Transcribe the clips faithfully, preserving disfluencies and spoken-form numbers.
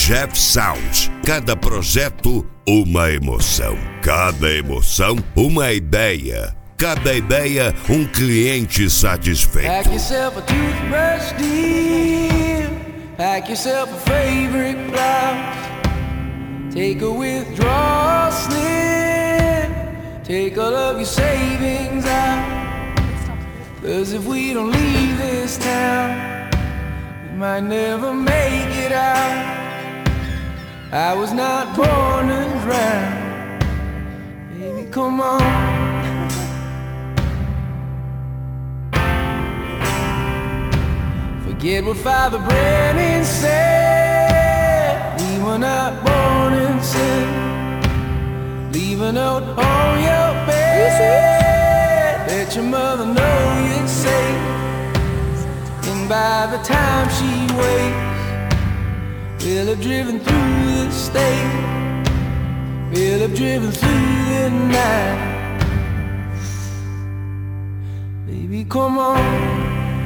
Jeff Sound. Cada projeto, uma emoção. Cada emoção, uma ideia. Cada ideia, um cliente satisfeito. Pack yourself a toothbrush deal. Pack yourself a favorite blouse. Take a withdrawal slip. Take all of your savings out. Cause if we don't leave this town, we might never make it out. I was not born to drown. Baby, come on. Forget what Father Brennan said. We were not born in sin. Leave a note on your bed. Let your mother know you're safe. And by the time she wakes, we'll have driven through the state. We'll have driven through the night. Baby, come on.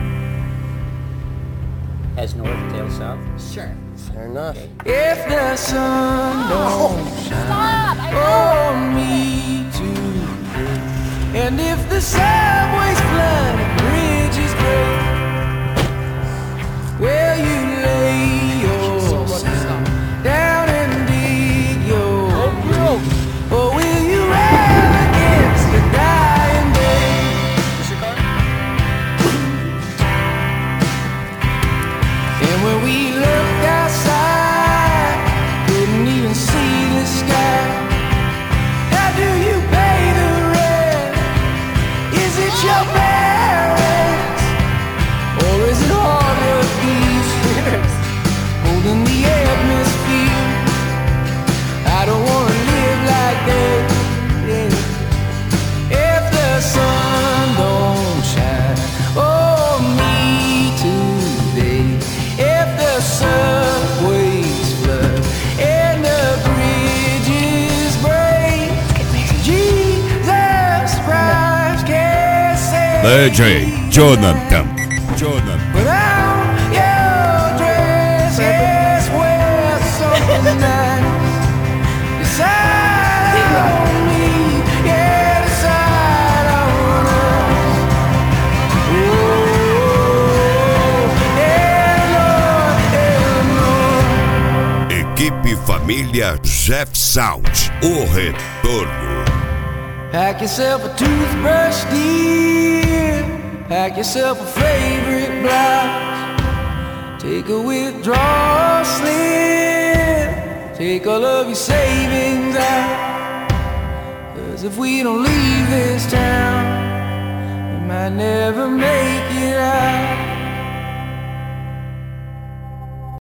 As north, tail south? Sure. Fair enough. Okay. If the sun don't Oh, shine stop, I on me today, and if the subway's flooded, bridges break, will you lay yourself down and dig your grave, or will you run against the dying day? And when we looked outside, couldn't even see the sky. How do you pay the rent? Is it your parents? Or is it all of these years holding the atmosphere? I don't wanna live like that, yeah. If the sun don't shine on me today, if the subways flood and the bridges break, Jesus Christ can save D J Jonathan. Jonathan. without your dress. Yes, wear something nice. Decide on me, yeah, decide on us. Oh, yeah, Lord, yeah, Lord. Equipe Família Jeff Sound. O retorno. Pack yourself a toothbrush, dear. Pack yourself a favorite blouse. Take a withdrawal slip. Take all of your savings out. Cause if we don't leave this town, we might never make it out.